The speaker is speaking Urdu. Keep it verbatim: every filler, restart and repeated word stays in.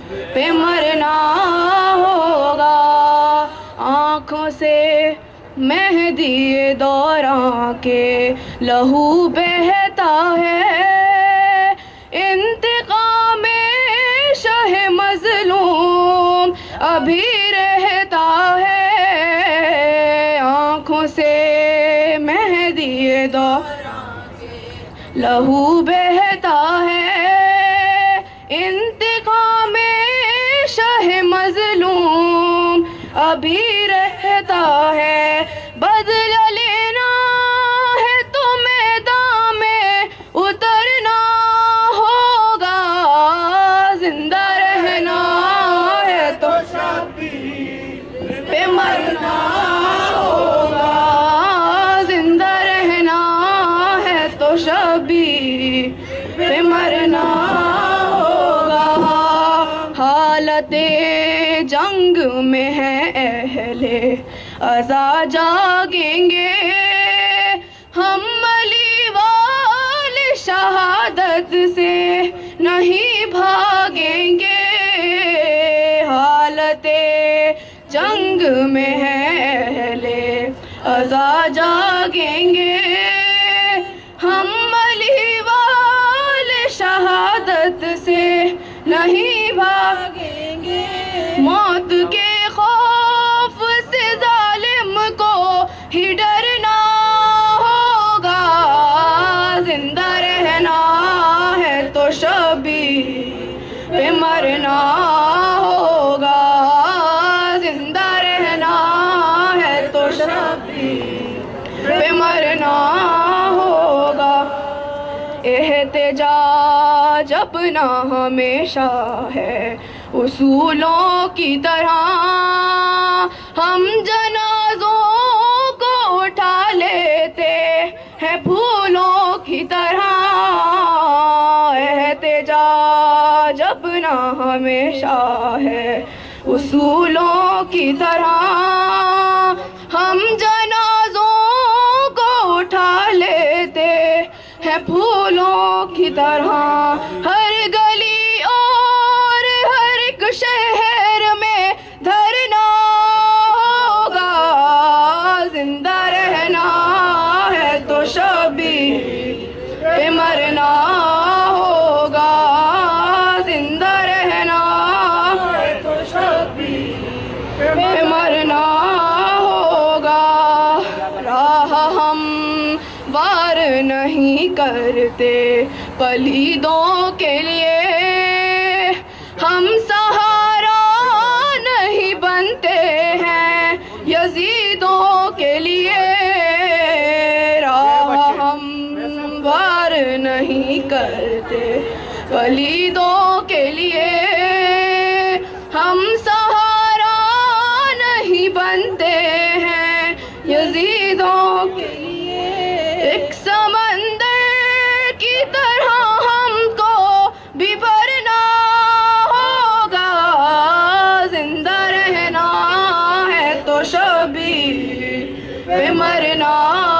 پہ مرنا ہوگا. آنکھوں سے مہدی دوراں کے لہو بہتا ہے، انتقام شہ مظلوم ابھی رہتا ہے. آنکھوں سے مہدی دوراں کے لہو بہتا ہے، انتقام شہ مظلوم ابھی رہتا ہے. بدلہ لینا ہے تو میدان میں اترنا ہوگا، زندہ رہنا ہے تو شبیر پہ مرنا ہوگا. زندہ رہنا ہے تو شبیر پہ مرنا ہوگا. حالت جنگ میں ہے اہل عزا جاگیں گے، ہم علی والے شہادت سے نہیں بھاگیں گے. حالت جنگ میں ہے اہل عزا جاگیں گے، ہم علی والے شہادت سے نہیں بھاگیں گے. موت کے خوف سے ظالم کو ہی ڈرنا ہوگا، زندہ رہنا ہے تو شبیر پہ مرنا ہوگا. زندہ رہنا ہے تو شبیر پہ مرنا ہوگا. احتجاج اپنا ہمیشہ ہے اصولوں کی طرح، ہم جنازوں کو اٹھا لیتے ہیں پھولوں کی طرح. احتجاج اپنا ہمیشہ ہے اصولوں کی طرح، ہم جنازوں کو اٹھا لیتے ہیں پھولوں کی طرح. ہر گلی اور ہر ایک شہر میں دھرنا ہوگا، زندہ رہنا ہے تو شبیر پہ مرنا ہوگا. زندہ رہنا ہے تو شبیر پہ مرنا ہوگا. راہ ہم وار نہیں کرتے پلیدوں کے لیے، ہم سہارا نہیں بنتے ہیں یزیدوں کے لیے. راہ ہم وار نہیں کرتے پلیدوں کے لیے، ہم سہارا نہیں بنتے ہیں یزیدوں کے لیے. ایک سمندر کی طرح ہم کو بھی بھرنا ہوگا، زندہ رہنا ہے تو شبیر پہ مرنا